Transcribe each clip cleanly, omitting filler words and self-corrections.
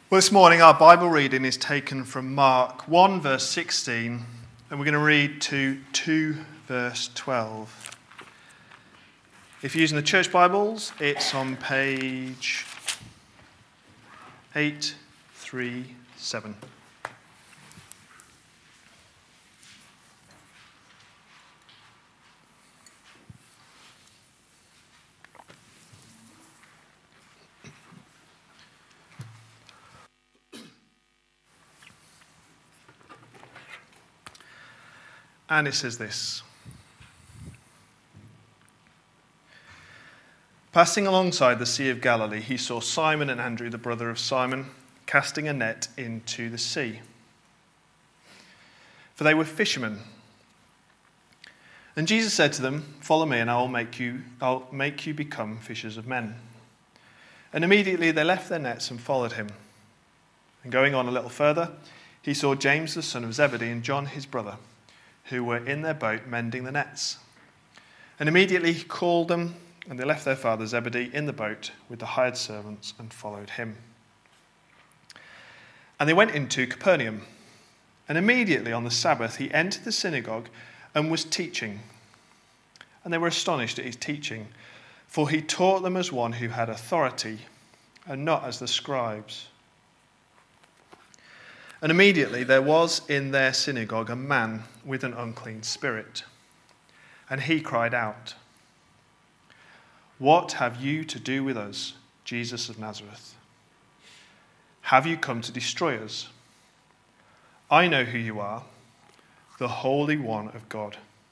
Well, this morning our Bible reading is taken from Mark 1 verse 16 and we're going to read to 2 verse 12. If you're using the church Bibles, it's on page 837. And it says this: Passing alongside the Sea of Galilee, he saw Simon and Andrew, the brother of Simon, casting a net into the sea, for they were fishermen. And Jesus said to them, "Follow me, and I'll make you become fishers of men." And immediately they left their nets and followed him. And going on a little further, he saw James the son of Zebedee and John his brother, who were in their boat mending the nets. And immediately he called them, and they left their father Zebedee in the boat with the hired servants and followed him. And they went into Capernaum. And immediately on the Sabbath he entered the synagogue and was teaching. And they were astonished at his teaching, for he taught them as one who had authority, and not as the scribes. And immediately there was in their synagogue a man with an unclean spirit. And he cried out, "What have you to do with us, Jesus of Nazareth? Have you come to destroy us? I know who you are, the Holy One of God."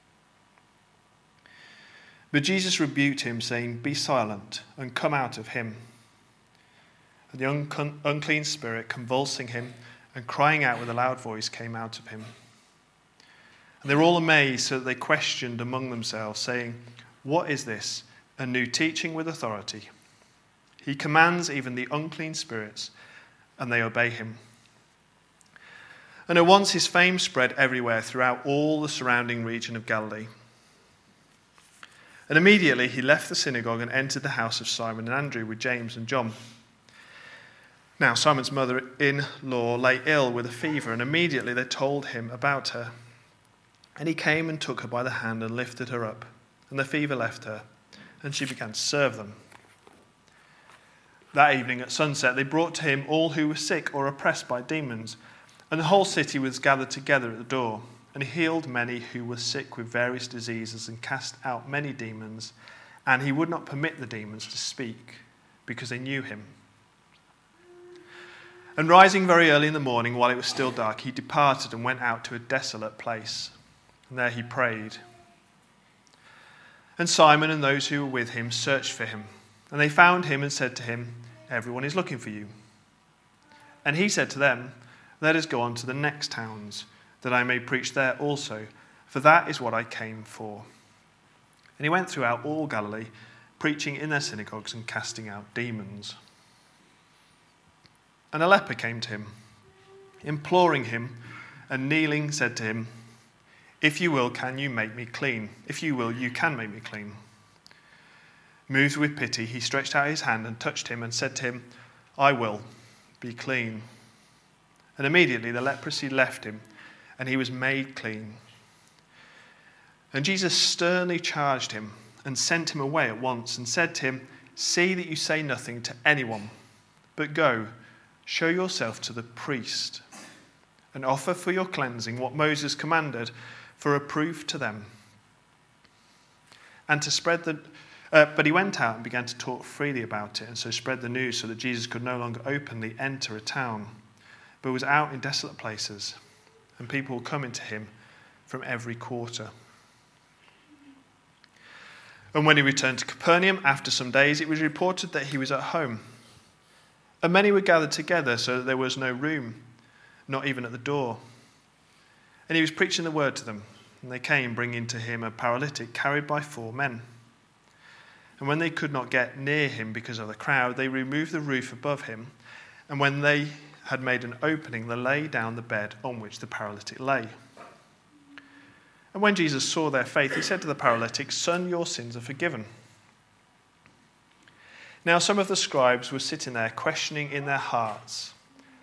But Jesus rebuked him, saying, "Be silent, and come out of him." And the unclean spirit, convulsing him, and crying out with a loud voice, came out of him. And they were all amazed, so that they questioned among themselves, saying, "What is this? A new teaching with authority. He commands even the unclean spirits, and they obey him." And at once his fame spread everywhere throughout all the surrounding region of Galilee. And immediately he left the synagogue and entered the house of Simon and Andrew with James and John. Now Simon's mother-in-law lay ill with a fever, and immediately they told him about her. And he came and took her by the hand and lifted her up, and the fever left her, and she began to serve them. That evening at sunset they brought to him all who were sick or oppressed by demons, and the whole city was gathered together at the door. And he healed many who were sick with various diseases and cast out many demons, and he would not permit the demons to speak, because they knew him. And rising very early in the morning, while it was still dark, he departed and went out to a desolate place. And there he prayed. And Simon and those who were with him searched for him. And they found him and said to him, "Everyone is looking for you." And he said to them, "Let us go on to the next towns, that I may preach there also, for that is what I came for." And he went throughout all Galilee, preaching in their synagogues and casting out demons. And a leper came to him, imploring him, and kneeling said to him, "If you will, can you make me clean? If you will, you can make me clean." Moved with pity, he stretched out his hand and touched him and said to him, "I will, be clean." And immediately the leprosy left him, and he was made clean. And Jesus sternly charged him and sent him away at once and said to him, "See that you say nothing to anyone, but go, show yourself to the priest, and offer for your cleansing what Moses commanded for a proof to them." And to spread but he went out and began to talk freely about it, and so spread the news, so that Jesus could no longer openly enter a town, but was out in desolate places, and people were coming to him from every quarter. And when he returned to Capernaum after some days, it was reported that he was at home. And many were gathered together, so that there was no room, not even at the door. And he was preaching the word to them. And they came, bringing to him a paralytic carried by 4 men. And when they could not get near him because of the crowd, they removed the roof above him. And when they had made an opening, they laid down the bed on which the paralytic lay. And when Jesus saw their faith, he said to the paralytic, "Son, your sins are forgiven." Now some of the scribes were sitting there questioning in their hearts,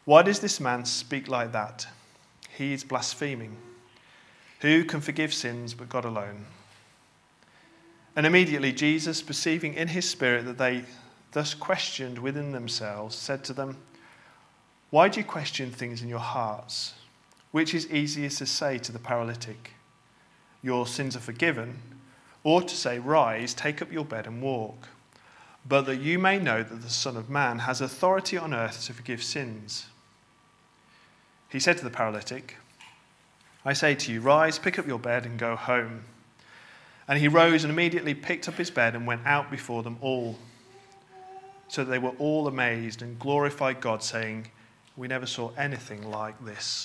Why does this man speak like that? He is blaspheming. Who can forgive sins but God alone?" And immediately Jesus, perceiving in his spirit that they thus questioned within themselves, said to them, "Why do you question things in your hearts? Which is easiest to say to the paralytic, 'Your sins are forgiven,' or to say, 'Rise, take up your bed and walk'? But that you may know that the Son of Man has authority on earth to forgive sins." He said to the paralytic, "I say to you, rise, pick up your bed and go home." And he rose and immediately picked up his bed and went out before them all, so that they were all amazed and glorified God, saying, "We never saw anything like this."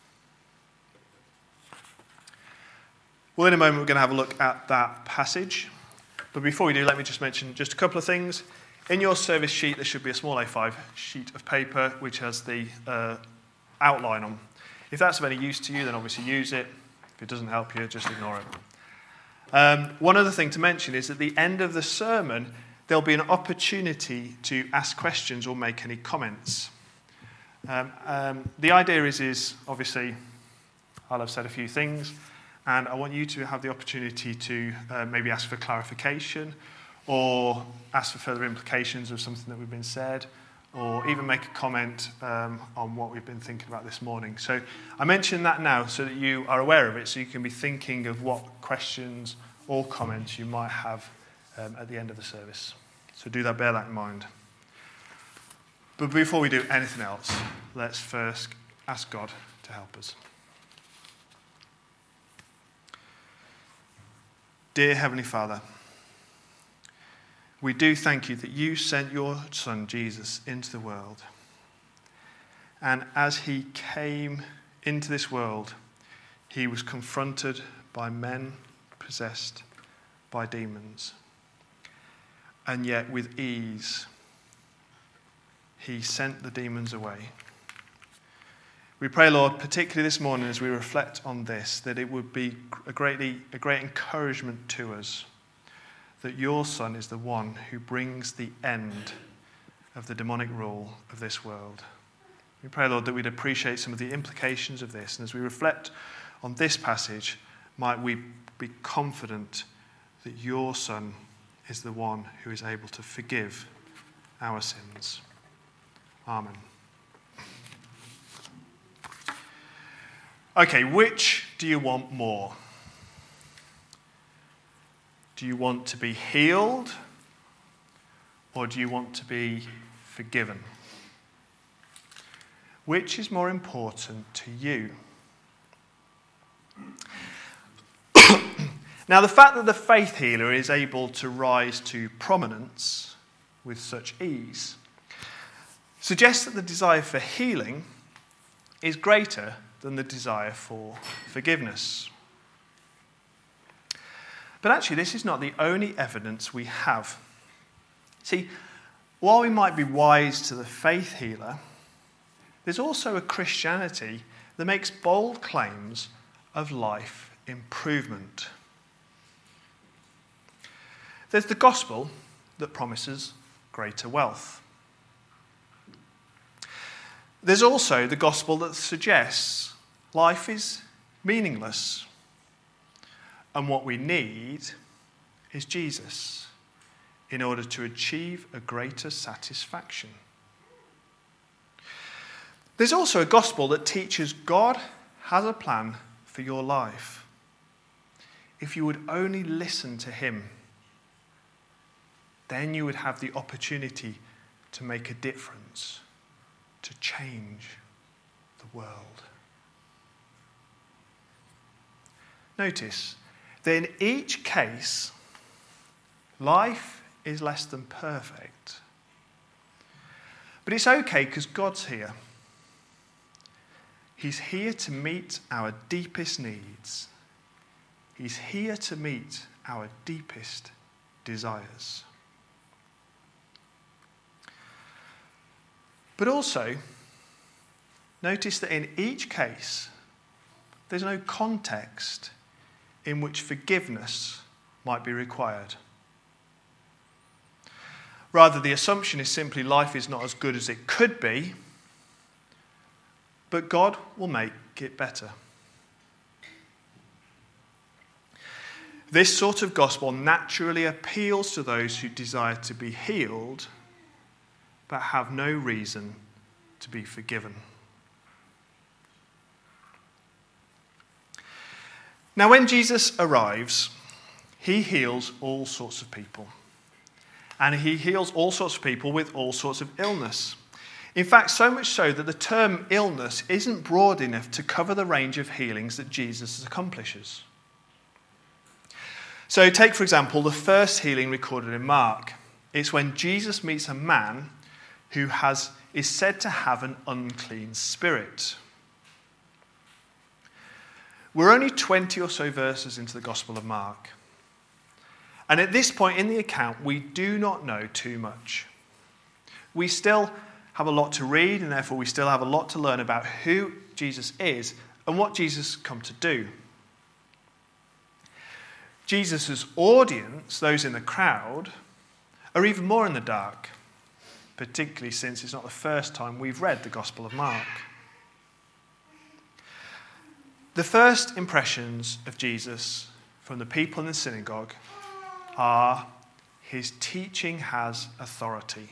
Well, in a moment we're going to have a look at that passage. But before we do, let me just mention just a couple of things. In your service sheet, there should be a small A5 sheet of paper which has the outline on. If that's of any use to you, then obviously use it. If it doesn't help you, just ignore it. One other thing to mention is at the end of the sermon, there'll be an opportunity to ask questions or make any comments. The idea is obviously, I'll have said a few things, and I want you to have the opportunity to maybe ask for clarification or ask for further implications of something that we've been said, or even make a comment on what we've been thinking about this morning. So I mention that now so that you are aware of it, so you can be thinking of what questions or comments you might have at the end of the service. So do that, bear that in mind. But before we do anything else, let's first ask God to help us. Dear Heavenly Father, we do thank you that you sent your Son, Jesus, into the world. And as he came into this world, he was confronted by men possessed by demons. And yet with ease, he sent the demons away. We pray, Lord, particularly this morning as we reflect on this, that it would be a great encouragement to us that your Son is the one who brings the end of the demonic rule of this world. We pray, Lord, that we'd appreciate some of the implications of this. And as we reflect on this passage, might we be confident that your Son is the one who is able to forgive our sins. Amen. Okay, which do you want more? Do you want to be healed, or do you want to be forgiven? Which is more important to you? Now, the fact that the faith healer is able to rise to prominence with such ease suggests that the desire for healing is greater than the desire for forgiveness. But actually, this is not the only evidence we have. See, while we might be wise to the faith healer, there's also a Christianity that makes bold claims of life improvement. There's the gospel that promises greater wealth. There's also the gospel that suggests life is meaningless, and what we need is Jesus in order to achieve a greater satisfaction. There's also a gospel that teaches God has a plan for your life if you would only listen to him. Then you would have the opportunity to make a difference, to change the world. Notice that in each case, life is less than perfect. But it's okay because God's here. He's here to meet our deepest needs. He's here to meet our deepest desires. But also, notice that in each case, there's no context in which forgiveness might be required. Rather, the assumption is simply life is not as good as it could be, but God will make it better. This sort of gospel naturally appeals to those who desire to be healed, but have no reason to be forgiven. Now, when Jesus arrives, he heals all sorts of people. And he heals all sorts of people with all sorts of illness. In fact, so much so that the term illness isn't broad enough to cover the range of healings that Jesus accomplishes. So take, for example, the first healing recorded in Mark. It's when Jesus meets a man who is said to have an unclean spirit. We're only 20 or so verses into the Gospel of Mark. And at this point in the account, we do not know too much. We still have a lot to read, and therefore we still have a lot to learn about who Jesus is and what Jesus come to do. Jesus' audience, those in the crowd, are even more in the dark, particularly since it's not the first time we've read the Gospel of Mark. The first impressions of Jesus from the people in the synagogue are his teaching has authority.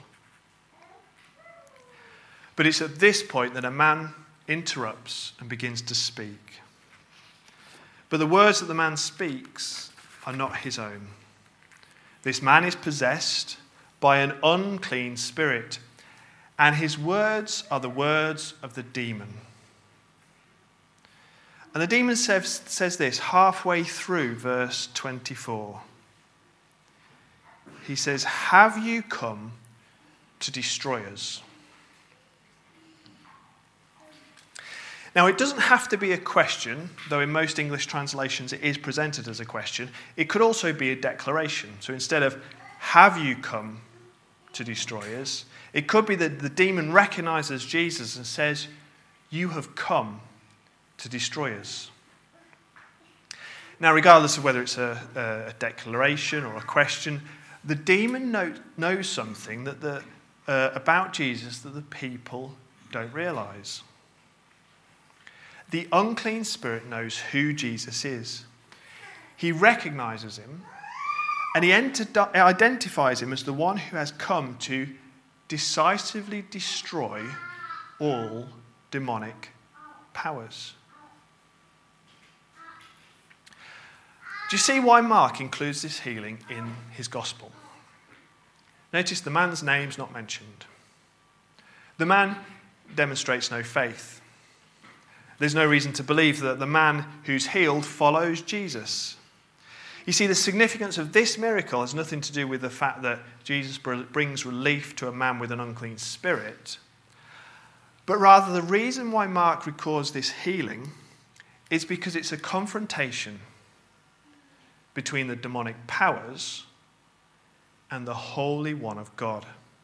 But it's at this point that a man interrupts and begins to speak. But the words that the man speaks are not his own. This man is possessed by an unclean spirit, and his words are the words of the demon. And the demon says this halfway through verse 24. He says, "Have you come to destroy us?" Now, it doesn't have to be a question, though in most English translations it is presented as a question. It could also be a declaration. So instead of, "Have you come to destroy us?" it could be that the demon recognizes Jesus and says, "You have come to destroy us." Now, regardless of whether it's a declaration or a question, the demon knows something that about Jesus that the people don't realize. The unclean spirit knows who Jesus is. He recognizes him, and he identifies him as the one who has come to decisively destroy all demonic powers. Do you see why Mark includes this healing in his gospel? Notice the man's name's not mentioned. The man demonstrates no faith. There's no reason to believe that the man who's healed follows Jesus. You see, the significance of this miracle has nothing to do with the fact that Jesus brings relief to a man with an unclean spirit, but rather the reason why Mark records this healing is because it's a confrontation between the demonic powers and the Holy One of God.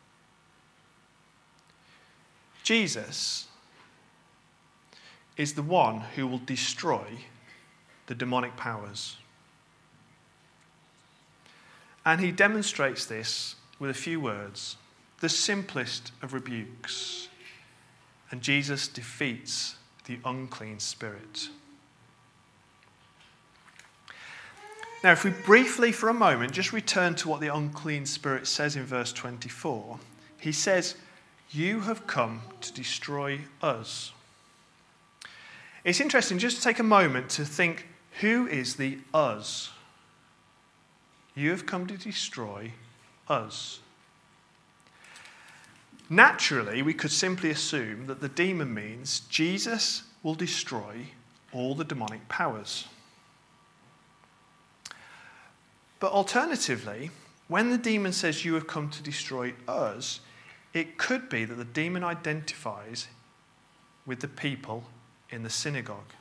Jesus is the one who will destroy the demonic powers. And he demonstrates this with a few words, the simplest of rebukes. And Jesus defeats the unclean spirit. Now, if we briefly for a moment just return to what the unclean spirit says in verse 24, he says, "You have come to destroy us." It's interesting just to take a moment to think, who is the us? You have come to destroy us. Naturally, we could simply assume that the demon means Jesus will destroy all the demonic powers. But alternatively, when the demon says you have come to destroy us, it could be that the demon identifies with the people in the synagogue.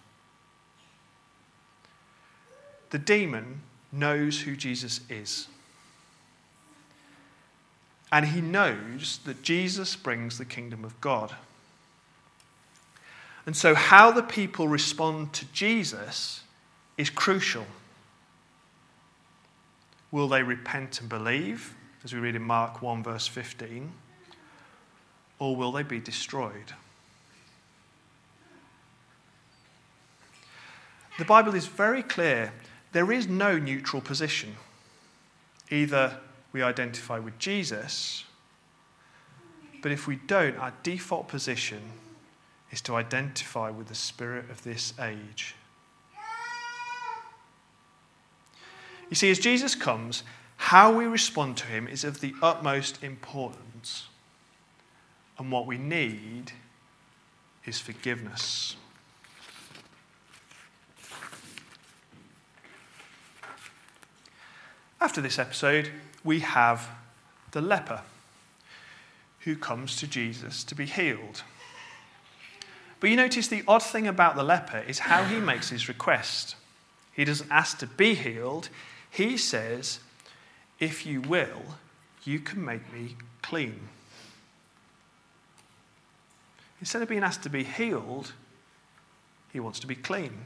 The demon knows who Jesus is. And he knows that Jesus brings the kingdom of God. And so how the people respond to Jesus is crucial. Will they repent and believe, as we read in Mark 1 verse 15, or will they be destroyed? The Bible is very clear. There is no neutral position. Either we identify with Jesus, but if we don't, our default position is to identify with the spirit of this age. You see, as Jesus comes, how we respond to him is of the utmost importance. And what we need is forgiveness. After this episode, we have the leper who comes to Jesus to be healed. But you notice the odd thing about the leper is how he makes his request. He doesn't ask to be healed. He says, "If you will, you can make me clean." Instead of being asked to be healed, he wants to be clean.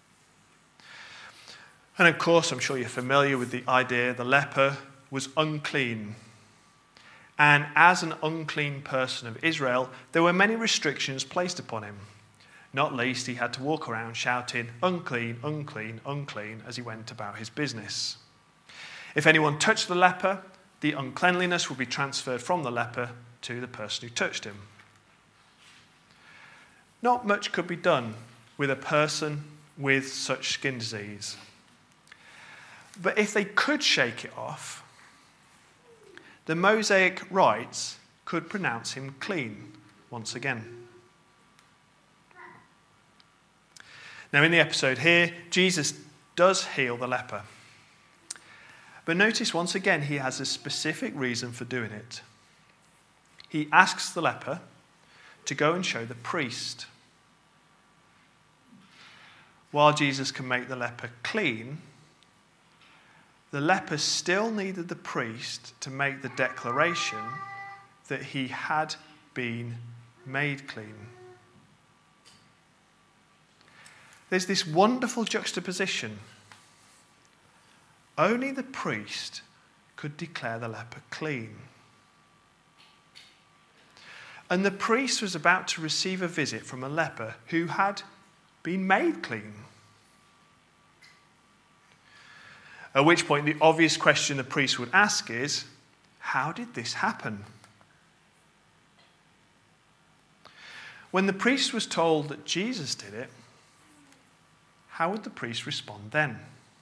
And of course, I'm sure you're familiar with the idea the leper was unclean. And as an unclean person of Israel, there were many restrictions placed upon him. Not least, he had to walk around shouting, "Unclean, unclean, unclean," as he went about his business. If anyone touched the leper, the uncleanliness would be transferred from the leper to the person who touched him. Not much could be done with a person with such skin disease. But if they could shake it off, the Mosaic rites could pronounce him clean once again. Now, in the episode here, Jesus does heal the leper. But notice once again, he has a specific reason for doing it. He asks the leper to go and show the priest. While Jesus can make the leper clean, the leper still needed the priest to make the declaration that he had been made clean. There's this wonderful juxtaposition. Only the priest could declare the leper clean. And the priest was about to receive a visit from a leper who had been made clean. At which point, the obvious question the priest would ask is, how did this happen? When the priest was told that Jesus did it, how would the priest respond then?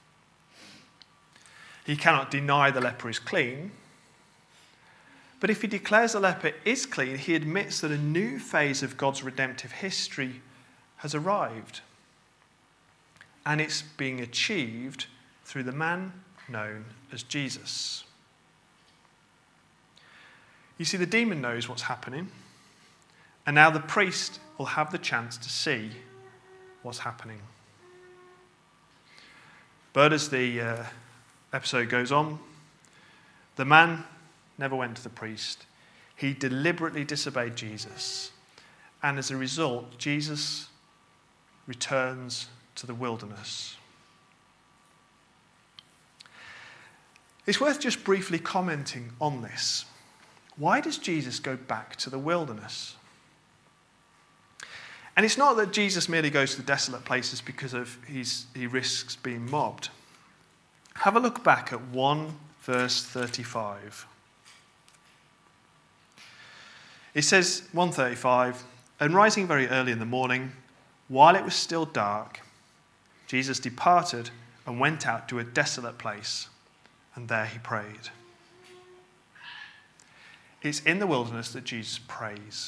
He cannot deny the leper is clean, but if he declares the leper is clean, he admits that a new phase of God's redemptive history has arrived, and it's being achieved through the man known as Jesus. You see, the demon knows what's happening, and now the priest will have the chance to see what's happening. But as the episode goes on, the man never went to the priest. He deliberately disobeyed Jesus, and as a result, Jesus returns to the wilderness. It's worth just briefly commenting on this. Why does Jesus go back to the wilderness? And it's not that Jesus merely goes to the desolate places because he risks being mobbed. Have a look back at 1 verse 35. It says, 1:35, "And rising very early in the morning, while it was still dark, Jesus departed and went out to a desolate place, and there he prayed." It's in the wilderness that Jesus prays.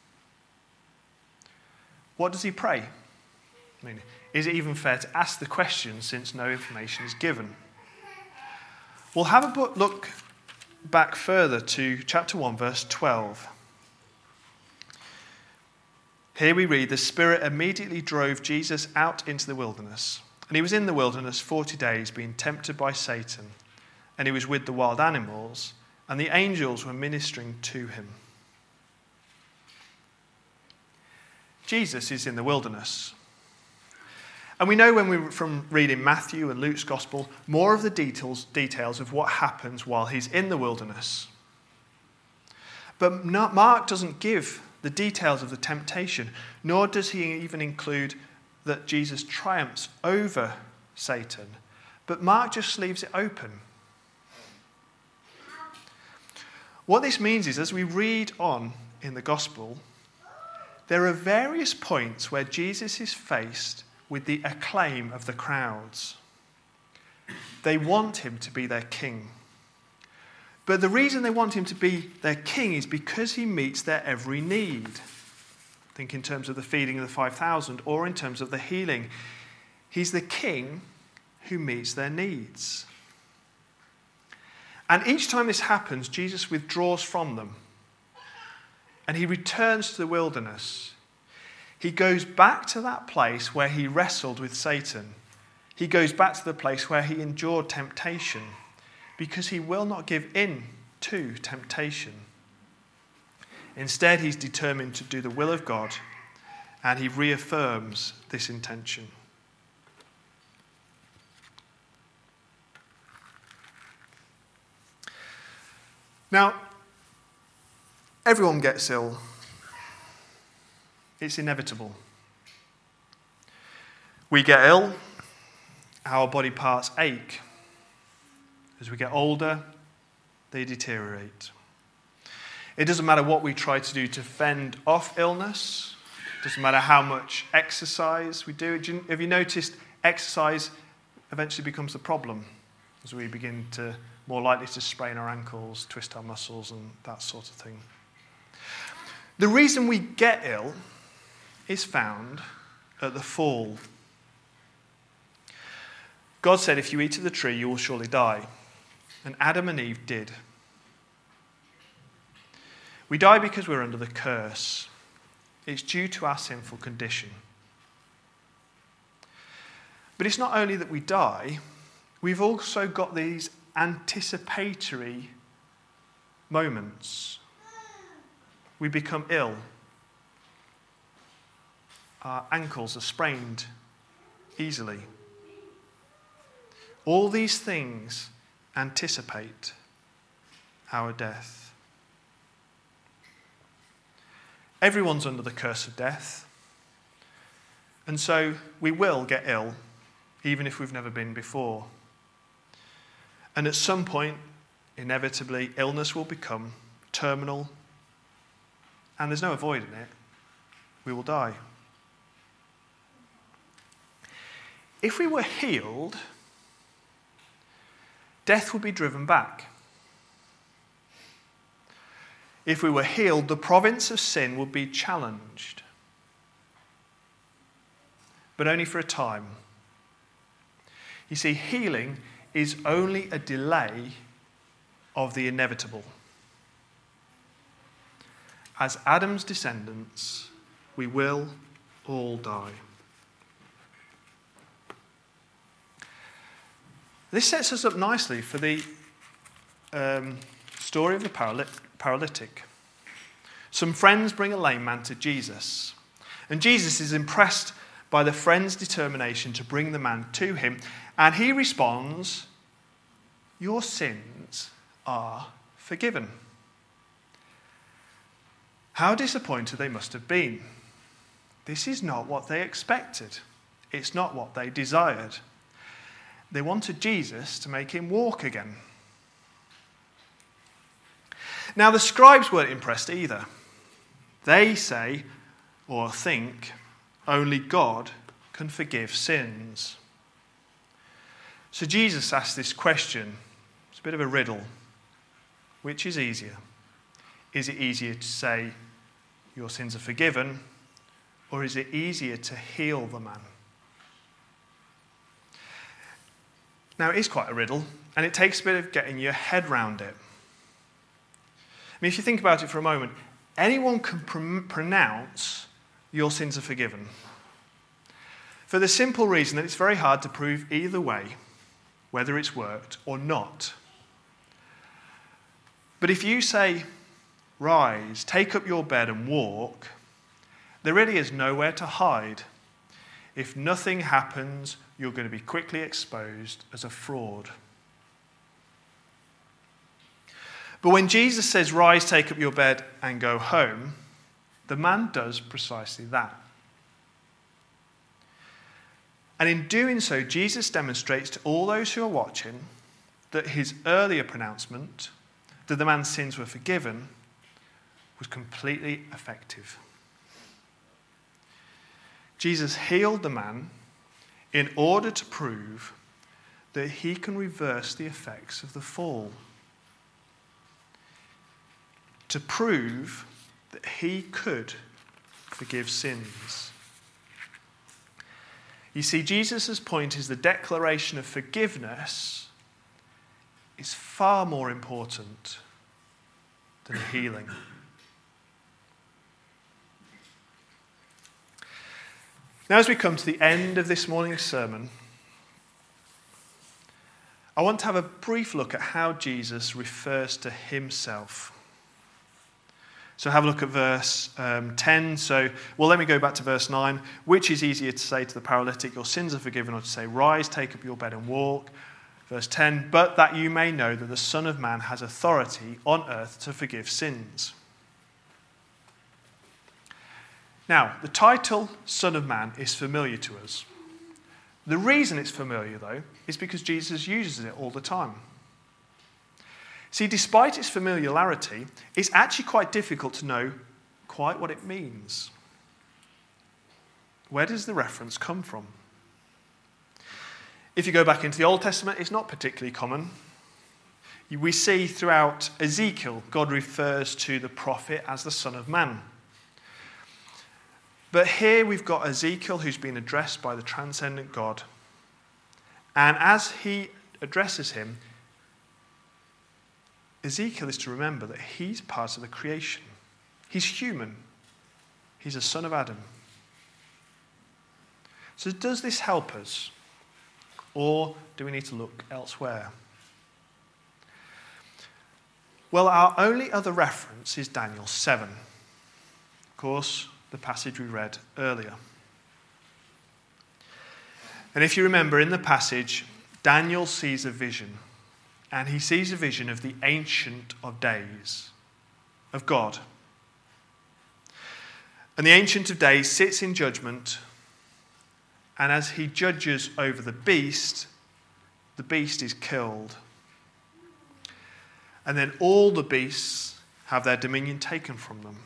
What does he pray? I mean, is it even fair to ask the question since no information is given? We'll have a look back further to chapter 1, verse 12. Here we read, "The Spirit immediately drove Jesus out into the wilderness, and he was in the wilderness 40 days, being tempted by Satan. And he was with the wild animals, and the angels were ministering to him." Jesus is in the wilderness. And we know from reading Matthew and Luke's gospel, more of the details of what happens while he's in the wilderness. But Mark doesn't give the details of the temptation, nor does he even include that Jesus triumphs over Satan, but Mark just leaves it open. What this means is, as we read on in the gospel, there are various points where Jesus is faced with the acclaim of the crowds. They want him to be their king. But the reason they want him to be their king is because he meets their every need. Think in terms of the feeding of the 5,000 or in terms of the healing. He's the king who meets their needs. And each time this happens, Jesus withdraws from them. And he returns to the wilderness. He goes back to that place where he wrestled with Satan. He goes back to the place where he endured temptation, because he will not give in to temptation. Instead, he's determined to do the will of God, and he reaffirms this intention. Now, everyone gets ill. It's inevitable. We get ill, our body parts ache. As we get older, they deteriorate. It doesn't matter what we try to do to fend off illness. It doesn't matter how much exercise we do. Have you noticed exercise eventually becomes the problem as we begin to more likely to sprain our ankles, twist our muscles, and that sort of thing. The reason we get ill is found at the fall. God said, if you eat of the tree, you will surely die. And Adam and Eve did. We die because we're under the curse. It's due to our sinful condition. But it's not only that we die, we've also got these anticipatory moments. We become ill. Our ankles are sprained easily. All these things anticipate our death. Everyone's under the curse of death. And so we will get ill, even if we've never been before. And at some point, inevitably, illness will become terminal, and there's no avoiding it. We will die. If we were healed, death would be driven back. If we were healed, the province of sin would be challenged. But only for a time. You see, healing is only a delay of the inevitable. As Adam's descendants, we will all die. This sets us up nicely for the story of the paralytic. Some friends bring a lame man to Jesus, and Jesus is impressed by the friends' determination to bring the man to him, and he responds, "Your sins are forgiven." How disappointed they must have been. This is not what they expected. It's not what they desired. They wanted Jesus to make him walk again. Now, the scribes weren't impressed either. They say, or think, only God can forgive sins. So Jesus asked this question. It's a bit of a riddle. Which is easier? Is it easier to say, your sins are forgiven, or is it easier to heal the man? Now, it is quite a riddle, and it takes a bit of getting your head round it. I mean, if you think about it for a moment, anyone can pronounce your sins are forgiven. For the simple reason that it's very hard to prove either way, whether it's worked or not. But if you say, rise, take up your bed and walk, there really is nowhere to hide. If nothing happens, you're going to be quickly exposed as a fraud. But when Jesus says, rise, take up your bed and go home, the man does precisely that. And in doing so, Jesus demonstrates to all those who are watching that his earlier pronouncement, that the man's sins were forgiven, was completely effective. Jesus healed the man in order to prove that he can reverse the effects of the fall. To prove that he could forgive sins. You see, Jesus' point is the declaration of forgiveness is far more important than healing. Now, as we come to the end of this morning's sermon, I want to have a brief look at how Jesus refers to himself. So have a look at verse 10. Let me go back to verse 9. Which is easier to say to the paralytic, your sins are forgiven, or to say, rise, take up your bed and walk? Verse 10, but that you may know that the Son of Man has authority on earth to forgive sins. Now, the title Son of Man is familiar to us. The reason it's familiar, though, is because Jesus uses it all the time. See, despite its familiarity, it's actually quite difficult to know quite what it means. Where does the reference come from? If you go back into the Old Testament, it's not particularly common. We see throughout Ezekiel, God refers to the prophet as the Son of Man. But here we've got Ezekiel who's been addressed by the transcendent God. And as he addresses him, Ezekiel is to remember that he's part of the creation. He's human. He's a son of Adam. So does this help us? Or do we need to look elsewhere? Well, our only other reference is Daniel 7. Of course, the passage we read earlier. And if you remember in the passage, Daniel sees a vision. And he sees a vision of the Ancient of Days, of God. And the Ancient of Days sits in judgment, and as he judges over the beast is killed. And then all the beasts have their dominion taken from them.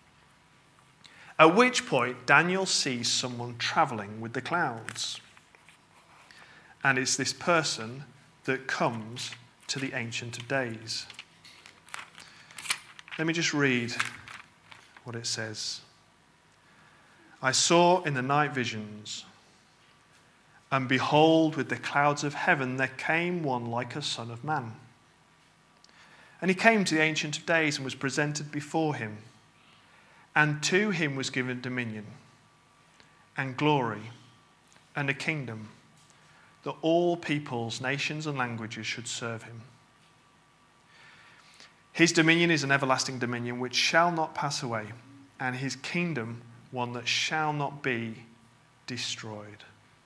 At which point, Daniel sees someone travelling with the clouds. And it's this person that comes to the Ancient of Days. Let me just read what it says. I saw in the night visions, and behold, with the clouds of heaven there came one like a son of man. And he came to the Ancient of Days and was presented before him. And to him was given dominion and glory and a kingdom, that all peoples, nations, and languages should serve him. His dominion is an everlasting dominion which shall not pass away, and his kingdom one that shall not be destroyed.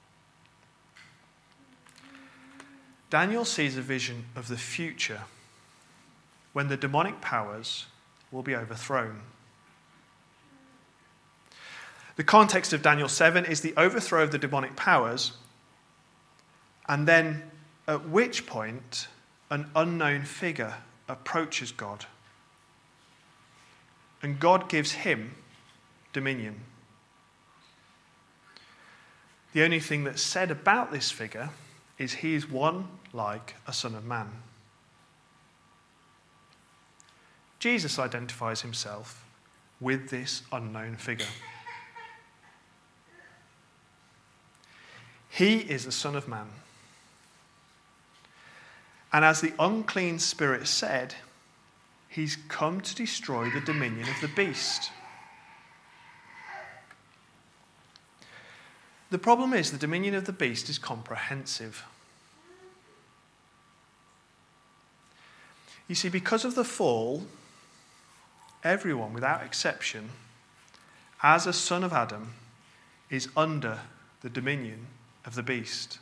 Daniel sees a vision of the future when the demonic powers will be overthrown. The context of Daniel 7 is the overthrow of the demonic powers, and then at which point an unknown figure approaches God. And God gives him dominion. The only thing that's said about this figure is he is one like a son of man. Jesus identifies himself with this unknown figure. He is the Son of Man. And as the unclean spirit said, he's come to destroy the dominion of the beast. The problem is the dominion of the beast is comprehensive. You see, because of the fall, everyone, without exception, as a son of Adam, is under the dominion of the beast.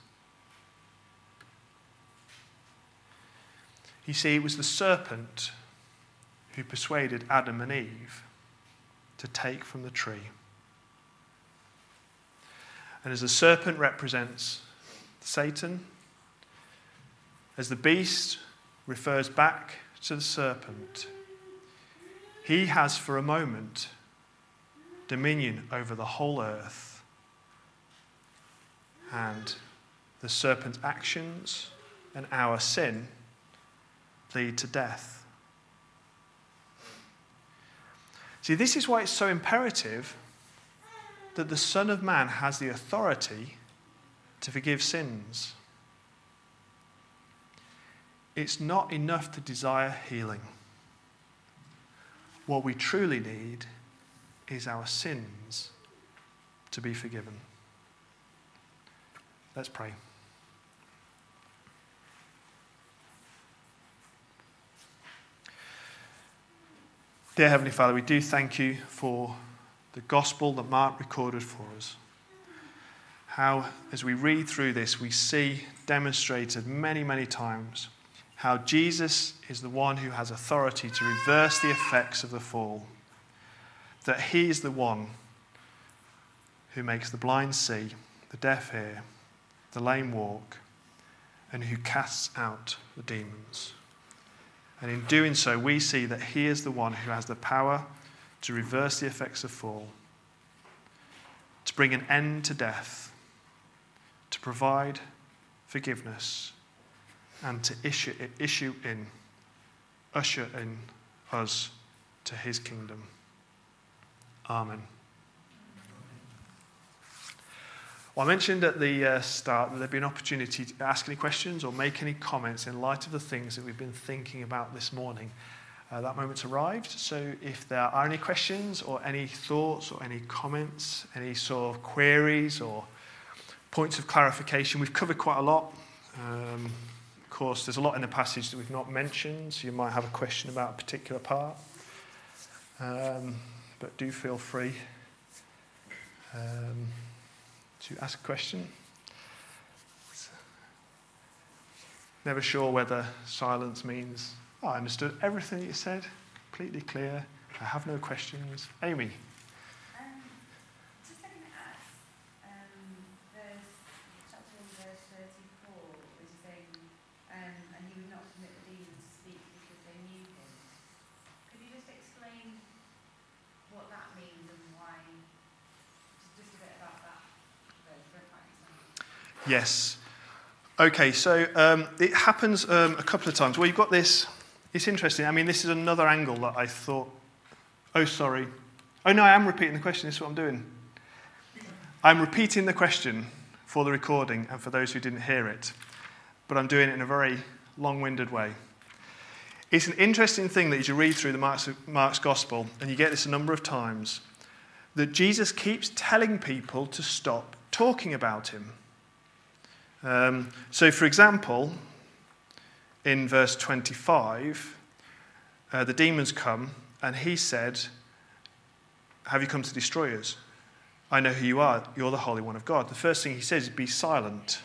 You see, it was the serpent who persuaded Adam and Eve to take from the tree. And as the serpent represents Satan, as the beast refers back to the serpent, he has for a moment dominion over the whole earth. And the serpent's actions and our sin lead to death. See, this is why it's so imperative that the Son of Man has the authority to forgive sins. It's not enough to desire healing. What we truly need is our sins to be forgiven. Let's pray. Dear Heavenly Father, we do thank you for the gospel that Mark recorded for us. How, as we read through this, we see demonstrated many, many times how Jesus is the one who has authority to reverse the effects of the fall. That he is the one who makes the blind see, the deaf hear, the lame walk, and who casts out the demons. And in doing so, we see that he is the one who has the power to reverse the effects of fall, to bring an end to death, to provide forgiveness, and to usher in us to his kingdom. Amen. Well, I mentioned at the start that there'd be an opportunity to ask any questions or make any comments in light of the things that we've been thinking about this morning. That moment's arrived, so if there are any questions or any thoughts or any comments, any sort of queries or points of clarification, we've covered quite a lot. Of course, there's a lot in the passage that we've not mentioned, so you might have a question about a particular part. But do feel free to ask a question. Never sure whether silence means, oh, I understood everything that you said, completely clear, I have no questions. Amy. Just looking at chapter 1, verse 34, which is saying, and he would not permit the demons to speak because they knew him. Could you just explain what that means and why? Just a bit about that. Yes. Okay, so it happens a couple of times. Well, you've got this. It's interesting. I mean, this is another angle that I thought, oh, sorry. Oh, no, I am repeating the question. This is what I'm doing. I'm repeating the question for the recording and for those who didn't hear it. But I'm doing it in a very long-winded way. It's an interesting thing that as you read through the Mark's Gospel, and you get this a number of times, that Jesus keeps telling people to stop talking about him. So, for example, in verse 25, the demons come, and he said, have you come to destroy us? I know who you are. You're the Holy One of God. The first thing he says is, be silent.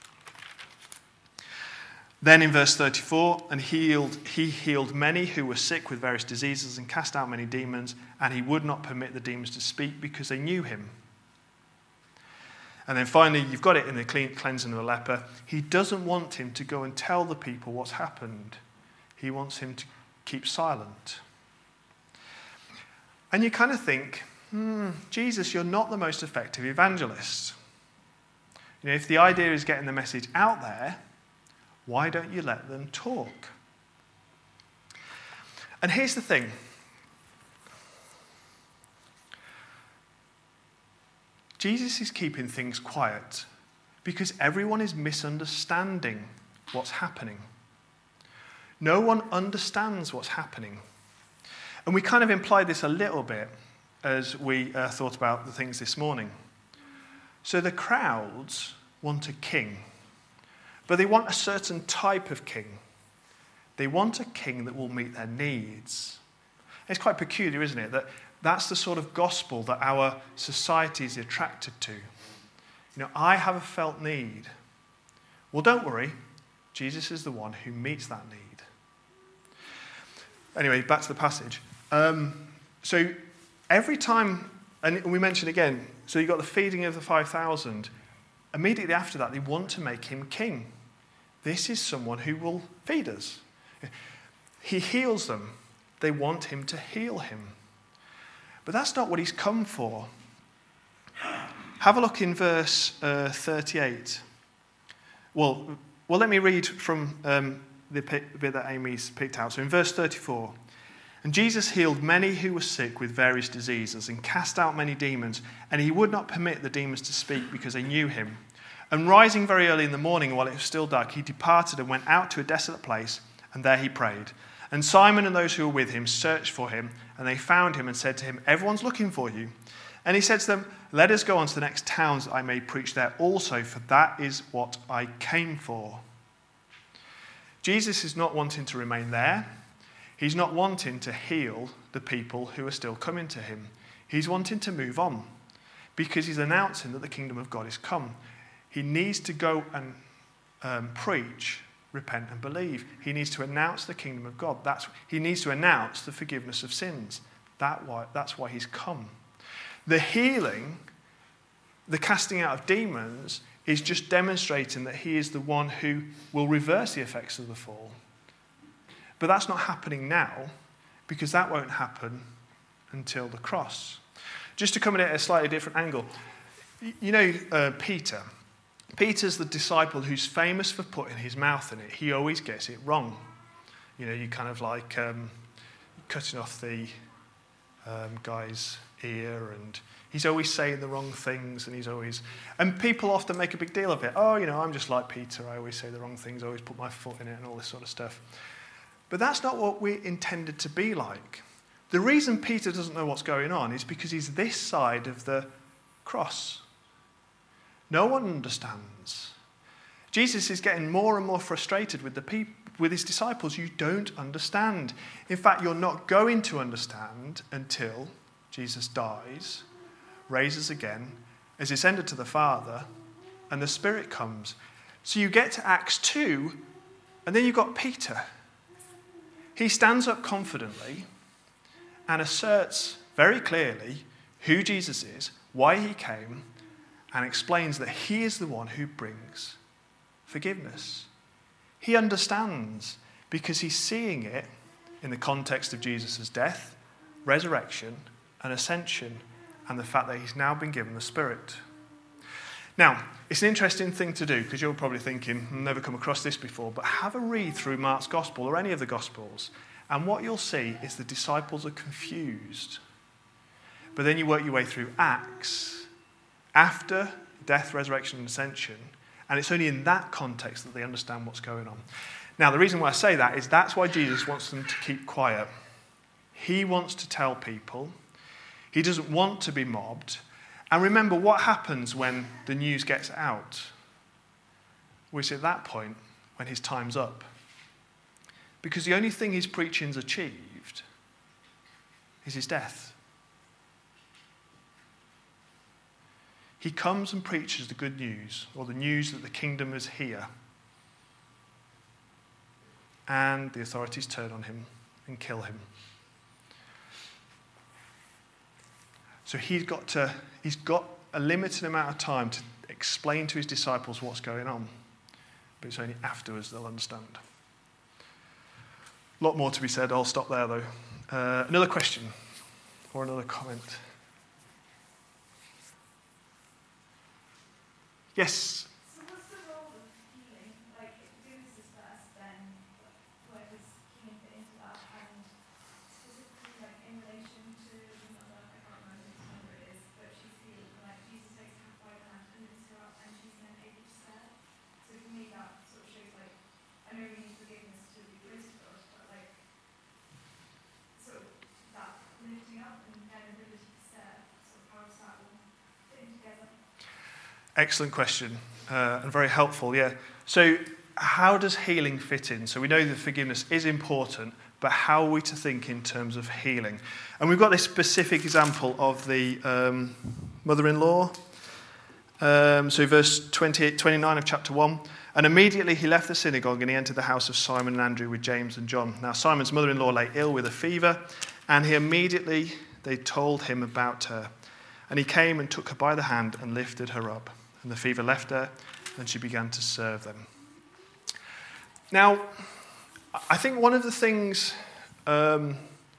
Then in verse 34, and he healed many who were sick with various diseases and cast out many demons, and he would not permit the demons to speak because they knew him. And then finally, you've got it in the cleansing of the leper. He doesn't want him to go and tell the people what's happened. He wants him to keep silent. And you kind of think, Jesus, you're not the most effective evangelist. You know, if the idea is getting the message out there, why don't you let them talk? And here's the thing. Jesus is keeping things quiet because everyone is misunderstanding what's happening. No one understands what's happening. And we kind of implied this a little bit as we thought about the things this morning. So the crowds want a king, but they want a certain type of king. They want a king that will meet their needs. It's quite peculiar, isn't it, that that's the sort of gospel that our society is attracted to. You know, I have a felt need. Well, don't worry. Jesus is the one who meets that need. Anyway, back to the passage. So every time And we mentioned again, so you've got the feeding of the 5,000. Immediately after that, they want to make him king. This is someone who will feed us. He heals them. They want him to heal him. But that's not what he's come for. Have a look in verse 38. Well, let me read from the bit that Amy's picked out. So in verse 34, and Jesus healed many who were sick with various diseases and cast out many demons, and he would not permit the demons to speak because they knew him. And rising very early in the morning while it was still dark, he departed and went out to a desolate place, and there he prayed. And Simon and those who were with him searched for him, and they found him and said to him, everyone's looking for you. And he said to them, let us go on to the next towns that I may preach there also, for that is what I came for. Jesus is not wanting to remain there. He's not wanting to heal the people who are still coming to him. He's wanting to move on because he's announcing that the kingdom of God is come. He needs to go and preach, repent and believe. He needs to announce the kingdom of God. He needs to announce the forgiveness of sins. That's why he's come. The healing, the casting out of demons, is just demonstrating that he is the one who will reverse the effects of the fall. But that's not happening now, because that won't happen until the cross. Just to come in at a slightly different angle, you know Peter. Peter's the disciple who's famous for putting his mouth in it. He always gets it wrong. You know, you kind of like cutting off the guy's ear, and he's always saying the wrong things, and people often make a big deal of it. Oh, you know, I'm just like Peter. I always say the wrong things. I always put my foot in it and all this sort of stuff. But that's not what we're intended to be like. The reason Peter doesn't know what's going on is because he's this side of the cross. No one understands. Jesus is getting more and more frustrated with his disciples. You don't understand. In fact, you're not going to understand until Jesus dies, raises again, is ascended to the Father, and the Spirit comes. So you get to Acts 2, and then you've got Peter. He stands up confidently and asserts very clearly who Jesus is, why he came, and explains that he is the one who brings forgiveness. He understands because he's seeing it in the context of Jesus' death, resurrection, and ascension, and the fact that he's now been given the Spirit. Now, it's an interesting thing to do, because you're probably thinking, I've never come across this before, but have a read through Mark's Gospel or any of the Gospels, and what you'll see is the disciples are confused. But then you work your way through Acts, after death, resurrection, and ascension, and it's only in that context that they understand what's going on. Now, the reason why I say that is that's why Jesus wants them to keep quiet. He wants to tell people. He doesn't want to be mobbed. And remember, what happens when the news gets out? Well, it's at that point when his time's up. Because the only thing his preaching's achieved is his death. He comes and preaches the good news, or the news that the kingdom is here. And the authorities turn on him and kill him. So he's got a limited amount of time to explain to his disciples what's going on. But it's only afterwards they'll understand. A lot more to be said. I'll stop there, though. Another question or another comment? Yes? So what's the role of healing? Like, Eunice is first, then where does healing fit into that? And specifically, like, in relation to the mother, I can't remember whose number it is, but she's healed. Like, Jesus takes her by the hand and lifts her up, and she's then able to stand. So for me, that sort of shows, like, I know we need forgiveness to be close to God, but, like, sort of that lifting up and then ability to stand, sort of how does that all fit in together? Excellent question, and very helpful, yeah. So how does healing fit in? So we know that forgiveness is important, but how are we to think in terms of healing? And we've got this specific example of the mother-in-law. So verse 29 of chapter 1. And immediately he left the synagogue and he entered the house of Simon and Andrew with James and John. Now Simon's mother-in-law lay ill with a fever, and they told him about her. And he came and took her by the hand and lifted her up. And the fever left her, and she began to serve them. Now, I think one of the things that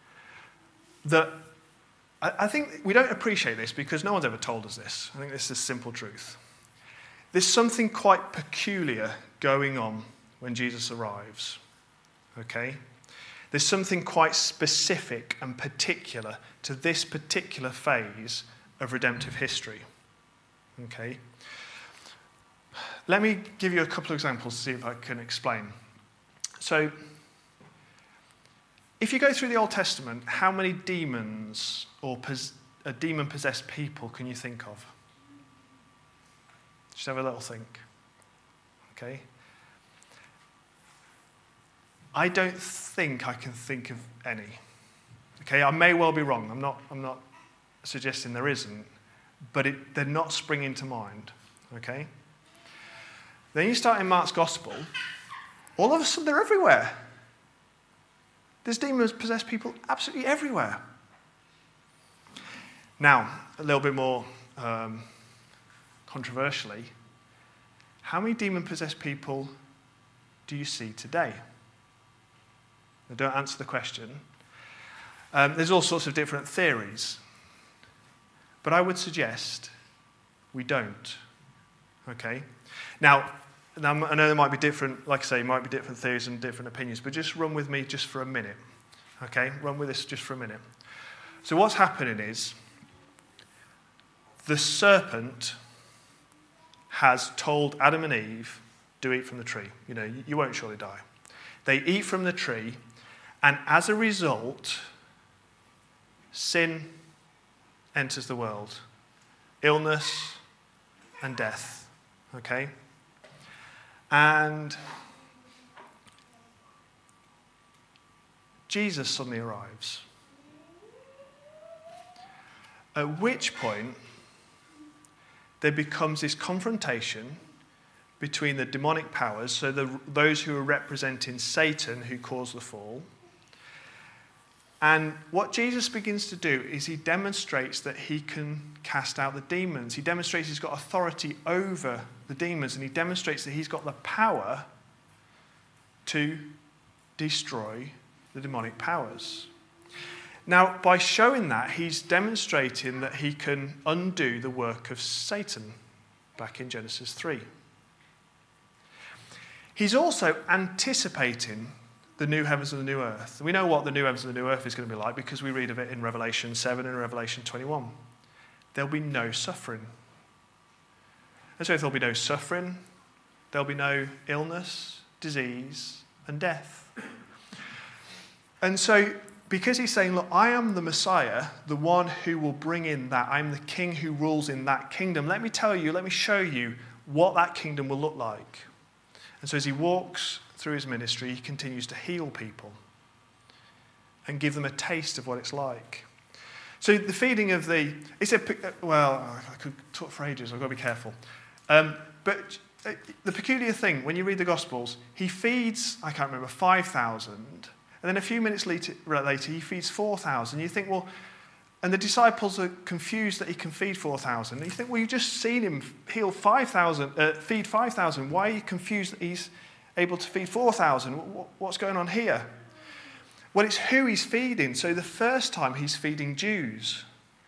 I think we don't appreciate this because no one's ever told us this. I think this is a simple truth. There's something quite peculiar going on when Jesus arrives. Okay? There's something quite specific and particular to this particular phase of redemptive history. Okay? Let me give you a couple of examples to see if I can explain. So, if you go through the Old Testament, how many demons or demon-possessed people can you think of? Just have a little think. Okay? I don't think I can think of any. Okay, I may well be wrong. I'm not suggesting there isn't, but they're not springing to mind. Okay? Then you start in Mark's Gospel, all of a sudden they're everywhere. There's demon-possessed people absolutely everywhere. Now, a little bit more controversially, how many demon-possessed people do you see today? Now, don't answer the question. There's all sorts of different theories. But I would suggest we don't. Okay? Now, I know there might be different, like I say, might be different theories and different opinions, but just run with me just for a minute. Okay? Run with this just for a minute. So what's happening is the serpent has told Adam and Eve, do eat from the tree. You know, you won't surely die. They eat from the tree, and as a result, sin enters the world. Illness and death. Okay? And Jesus suddenly arrives. At which point, there becomes this confrontation between the demonic powers, so those who are representing Satan who caused the fall. And what Jesus begins to do is he demonstrates that he can cast out the demons. He demonstrates he's got authority over the demons, and he demonstrates that he's got the power to destroy the demonic powers. Now, by showing that, he's demonstrating that he can undo the work of Satan back in Genesis 3. He's also anticipating the new heavens and the new earth. We know what the new heavens and the new earth is going to be like because we read of it in Revelation 7 and Revelation 21. There'll be no suffering. And so if there'll be no suffering, there'll be no illness, disease, and death. And so, because he's saying, look, I am the Messiah, the one who will bring in that. I'm the king who rules in that kingdom. Let me tell you, let me show you what that kingdom will look like. And so as he walks through his ministry, he continues to heal people and give them a taste of what it's like. So the feeding of I could talk for ages, I've got to be careful. But the peculiar thing, when you read the Gospels, he feeds, 5,000, and then a few minutes later he feeds 4,000. You think, well, and the disciples are confused that he can feed 4,000. And you think, well, you've just seen him feed 5,000. Why are you confused that he's able to feed 4,000? What's going on here? Well, it's who he's feeding. So the first time he's feeding Jews.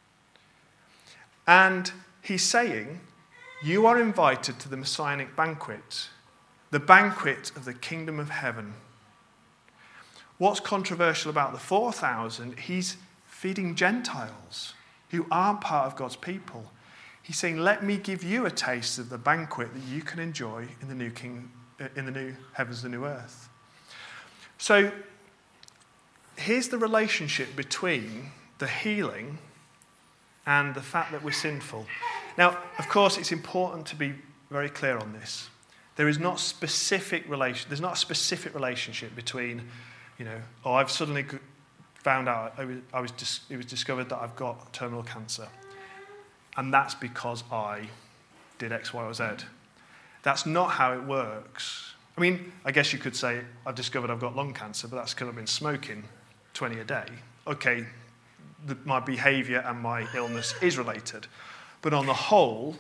And he's saying, you are invited to the Messianic banquet, the banquet of the kingdom of heaven. What's controversial about the 4,000? He's feeding Gentiles who aren't part of God's people. He's saying, let me give you a taste of the banquet that you can enjoy in the new heavens and the new earth. So here's the relationship between the healing and the fact that we're sinful. Now, of course, it's important to be very clear on this. There's not a specific relationship between, I've suddenly found out it was discovered that I've got terminal cancer, and that's because I did X, Y, or Z. That's not how it works. I mean, I guess you could say I've discovered I've got lung cancer, but that's because I've been smoking 20 a day. Okay, my behaviour and my illness is related. But on the whole,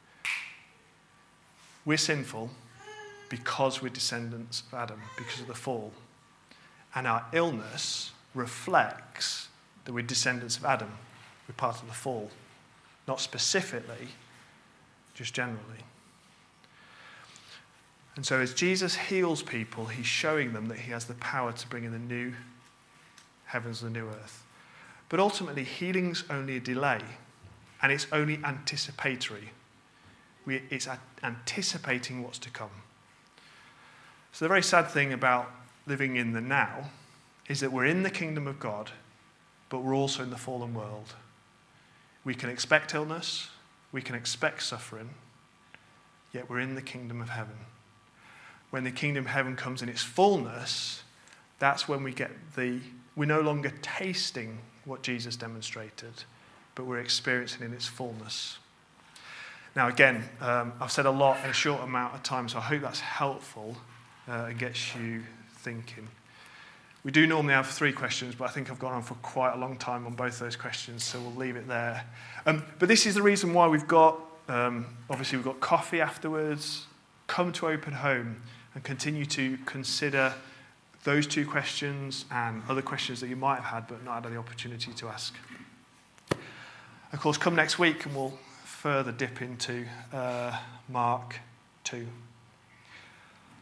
we're sinful because we're descendants of Adam, because of the fall. And our illness reflects that we're descendants of Adam. We're part of the fall. Not specifically, just generally. And so as Jesus heals people, he's showing them that he has the power to bring in the new heavens and the new earth. But ultimately, healing's only a delay, and it's only anticipatory. It's anticipating what's to come. So the very sad thing about living in the now is that we're in the kingdom of God, but we're also in the fallen world. We can expect illness, we can expect suffering, yet we're in the kingdom of heaven. When the kingdom of heaven comes in its fullness, that's when we're no longer tasting what Jesus demonstrated, but we're experiencing in its fullness. Now again, I've said a lot in a short amount of time, so I hope that's helpful and gets you thinking. We do normally have 3 questions, but I think I've gone on for quite a long time on both those questions, so we'll leave it there. But this is the reason why we've got, obviously we've got coffee afterwards. Come to Open Home and continue to consider those 2 questions and other questions that you might have had but not had the opportunity to ask. Of course, come next week and we'll further dip into Mark 2.